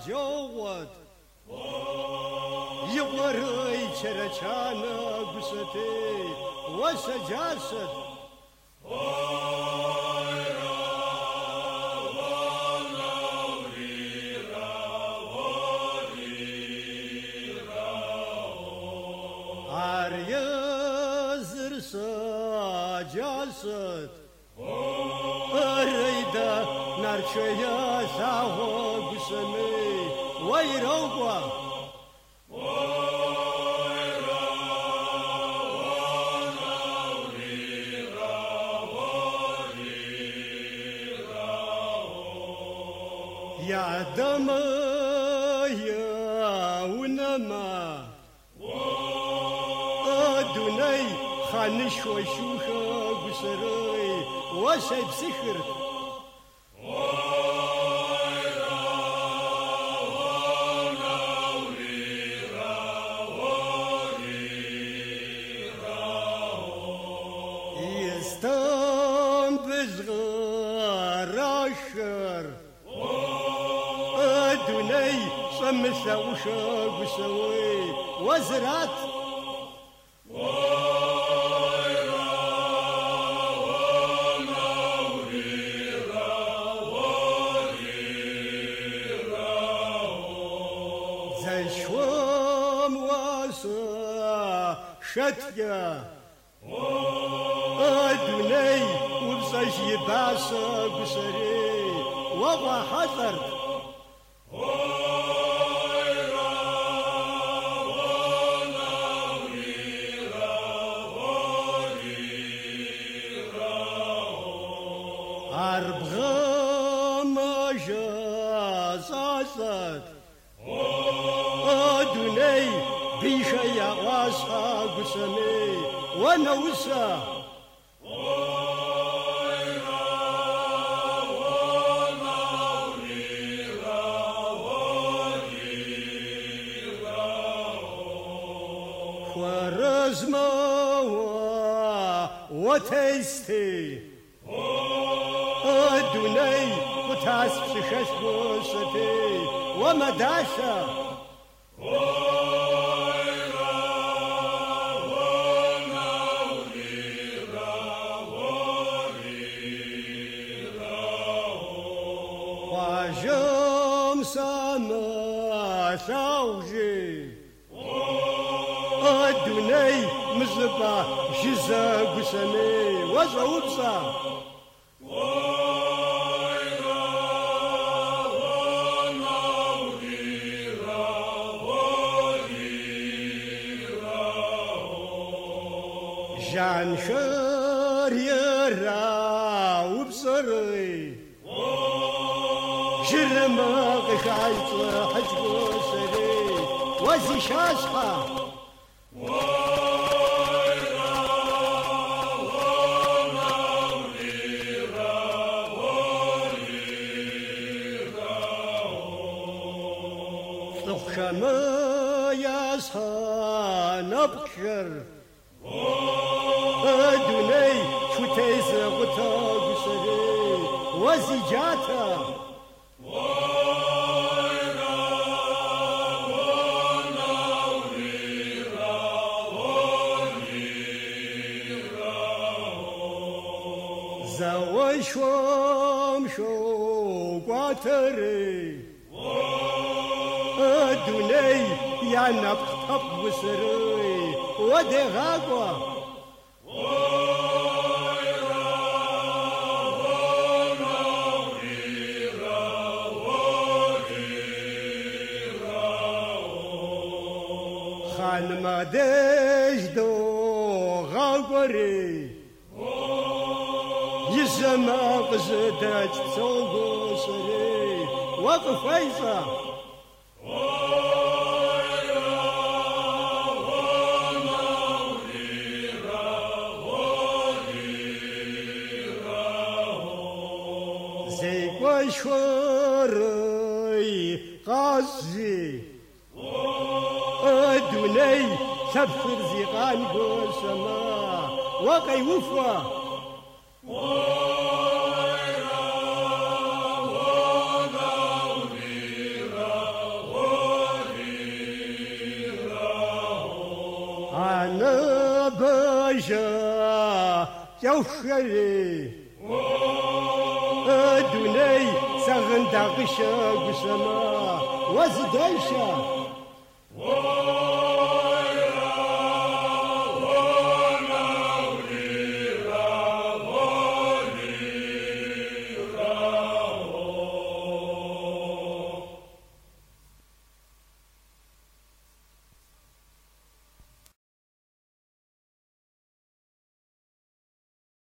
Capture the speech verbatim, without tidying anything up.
جوت يغري شرشانا قصتي وسجاسد Aryazır sacasıt Arayda narçaya saho gusami Vayrogwa Ya dama ya unama Adunay khanish wa shusha gusaray wa shay psikhir Istam bizgharashar Adunay samsa usha gusaway wazrat شتيا أدني وبصجي باسا بسري وضع حذر أربغام جازازت أدني بيشا يا غاسها قسمي ونوسا خوارزما وتيستي أدني وتاسف شخص بوستي ومداسا سما ساوجي أدني مزبا جزا قسمي وزوبسا جان شر يرا وبصري جرما غشايت حجبو سري وزي شاسها تخشما ياسها نبكر أدني شو تيزا غطاق سري وزي جاتا زوشوم شو قاتري أدني يا نبطب وسري ودي غاقوة خان ما ديش دو غاقوري يزما قزدت تصوغو سري وقف فايزة زي قشوري قاسي أدني سبخر زيقان قسما وقي وفا جوخري أدوني سغن داقشة قسما وزدايشة